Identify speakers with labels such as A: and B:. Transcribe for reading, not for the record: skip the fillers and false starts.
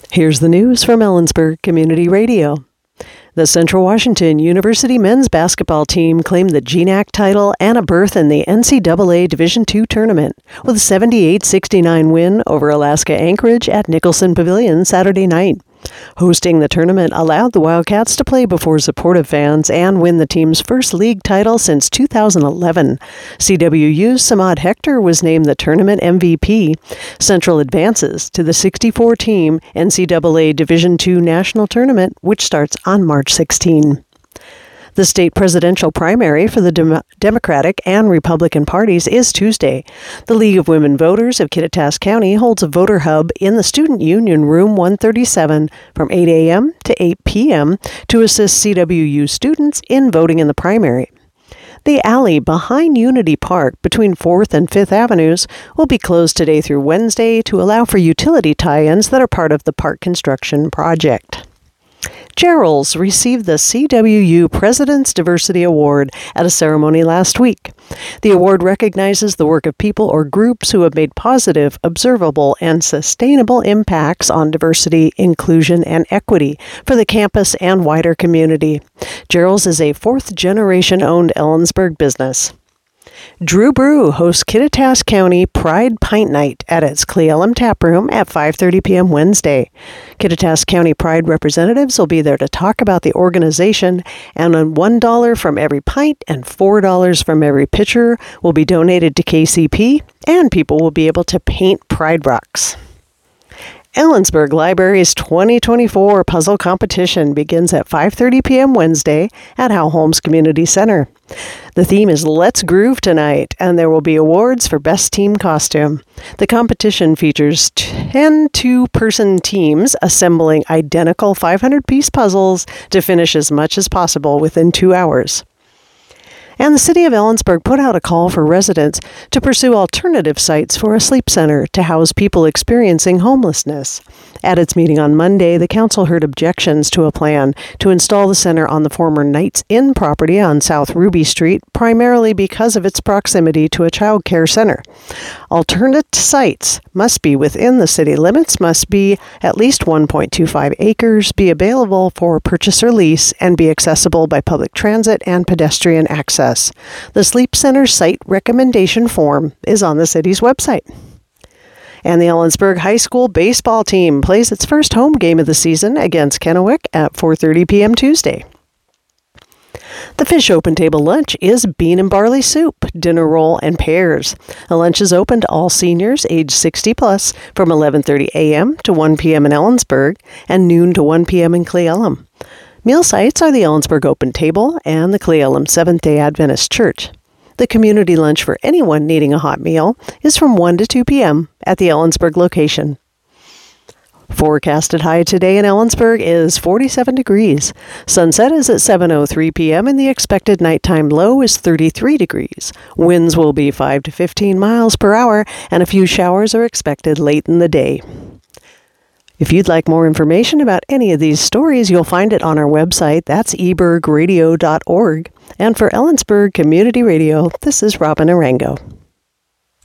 A: Here's the news from Ellensburg Community Radio. The Central Washington University men's basketball team claimed the GNAC title and a berth in the NCAA Division II tournament with a 78-69 win over Alaska Anchorage at Nicholson Pavilion Saturday night. Hosting the tournament allowed the Wildcats to play before supportive fans and win the team's first league title since 2011. CWU's Samad Hector was named the tournament MVP. Central advances to the 64-team NCAA Division II National Tournament, which starts on March 16. The state presidential primary for the Democratic and Republican parties is Tuesday. The League of Women Voters of Kittitas County holds a voter hub in the Student Union Room 137 from 8 a.m. to 8 p.m. to assist CWU students in voting in the primary. The alley behind Unity Park between 4th and 5th Avenues will be closed today through Wednesday to allow for utility tie-ins that are part of the park construction project. Jarrell's received the CWU President's Diversity Award at a ceremony last week. The award recognizes the work of people or groups who have made positive, observable, and sustainable impacts on diversity, inclusion, and equity for the campus and wider community. Jarrell's is a fourth-generation-owned Ellensburg business. Drew Brew hosts Kittitas County Pride Pint Night at its Cle Elum Tap Room at 5:30 p.m. Wednesday. Kittitas County Pride representatives will be there to talk about the organization, and $1 from every pint and $4 from every pitcher will be donated to KCP, and people will be able to paint Pride rocks. Ellensburg Library's 2024 puzzle competition begins at 5:30 p.m. Wednesday at Hal Holmes Community Center. The theme is Let's Groove tonight, and there will be awards for Best Team Costume. The competition features 10 two-person teams assembling identical 500-piece puzzles to finish as much as possible within 2 hours. And the City of Ellensburg put out a call for residents to pursue alternative sites for a sleep center to house people experiencing homelessness. At its meeting on Monday, the council heard objections to a plan to install the center on the former Knights Inn property on South Ruby Street, primarily because of its proximity to a child care center. Alternate sites must be within the city limits, must be at least 1.25 acres, be available for purchase or lease, and be accessible by public transit and pedestrian access. The Sleep Center site recommendation form is on the city's website. And the Ellensburg High School baseball team plays its first home game of the season against Kennewick at 4:30 p.m. Tuesday. The Fish Open Table Lunch is bean and barley soup, dinner roll, and pears. The lunch is open to all seniors age 60 plus from 11:30 a.m. to 1 p.m. in Ellensburg and noon to 1 p.m. in Cle Elum. Meal sites are the Ellensburg Open Table and the Cle Elum Seventh-day Adventist Church. The community lunch for anyone needing a hot meal is from 1 to 2 p.m. at the Ellensburg location. Forecasted high today in Ellensburg is 47 degrees. Sunset is at 7:03 p.m. and the expected nighttime low is 33 degrees. Winds will be 5 to 15 miles per hour and a few showers are expected late in the day. If you'd like more information about any of these stories, you'll find it on our website. That's ebergradio.org. And for Ellensburg Community Radio, this is Robin Arango.